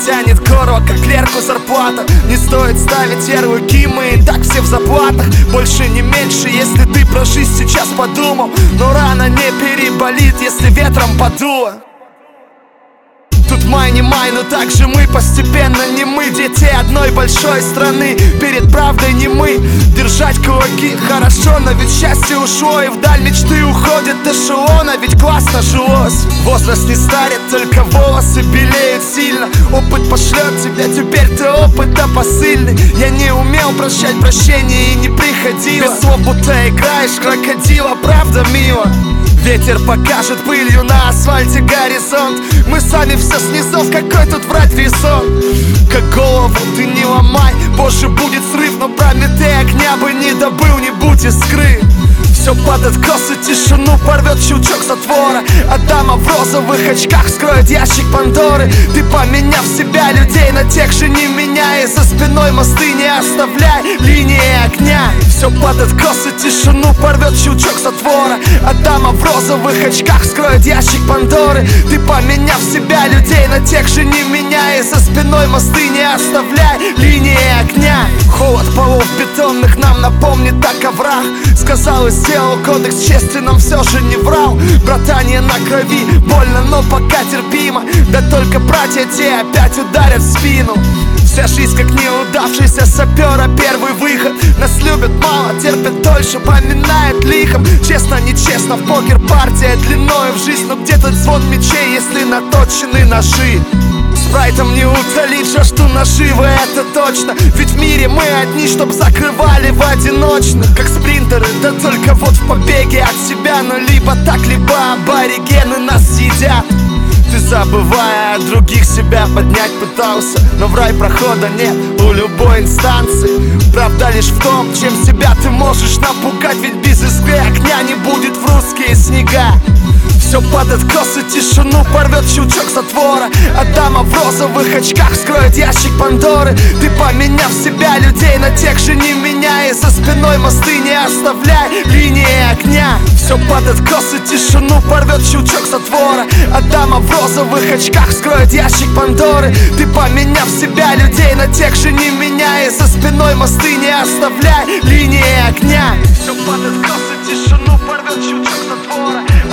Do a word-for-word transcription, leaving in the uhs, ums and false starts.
тянет гору, а как клерку зарплата. Не стоит ставить ярлыки, мы и так все в заплатах. Больше не меньше, если ты про жизнь сейчас подумал. Но рана не переболит, если ветром подуло. Тут май не май, но также мы постепенно не мы. Дети одной большой страны, перед правдой не мы. Держать кулаки хорошо, но ведь счастье ушло, и вдаль мечты уходят эшелона, ведь классно жилось. Возраст не старит, только волосы белеют сильно. Опыт пошлет тебя, теперь ты опыта посыльный. Я не умел прощать прощение и не приходило. Без слов будто играешь крокодила, правда мило. Ветер покажет пылью на асфальте горизонт. Мы сами все снизов, какой тут врать резон. Как голову ты не ломай, позже будет срыв. Но Прометей огня бы не добыл, не будь искры. Все под откос и тишину порвет щелчок затвора. А дама в розовых очках вскроет ящик Пандоры. Ты, поменяв себя, людей на тех же не меняй. За спиной мосты не оставляй, линии огня. Все под откос и тишину порвет щелчок затвора. А дама в розовых очках вскроет ящик Пандоры. Ты, поменяв себя, людей на тех же не меняй. За спиной мосты не оставляй, линии огня. Холод полов бетонных нам напомнит о коврах. Сказал и сделал, кодекс чести нам все же не врал. Братание на крови, больно, но пока терпимо. Да только братья те опять ударят в спину. Вся жизнь как неудавшийся сапера, первый выход. Нас любят мало, терпят дольше, поминают лихом. Честно, нечестно, в покер партия длиною в жизнь. Но где тут звон мечей, если наточены ножи? Спрайтом не утолить жажду наживы, это точно. Ведь в мире мы одни, чтоб закрывали в одиночных. Как спринтеры, да только вот в побеге от себя. Но либо так, либо аборигены нас съедят. Ты, забывая о других, себя поднять пытался. Но в рай прохода нет у любой инстанции. Правда лишь в том, чем себя ты можешь напугать. Ведь без искры огня не будет в русские снега. Все под откос и тишину порвет щелчок затвора. А дама в розовых очках вскроет ящик Пандоры. Ты, поменяв себя, людей на тех же не меняй. За спиной мосты не оставляй, линии огня. Все под откос и тишину порвет щелчок затвора. А дама в розовых очках вскроет ящик Пандоры. Ты, поменяв себя, людей на тех же не меняй. За спиной мосты не оставляй, линии огня. Все под откос и тишину порвет щелчок затвора.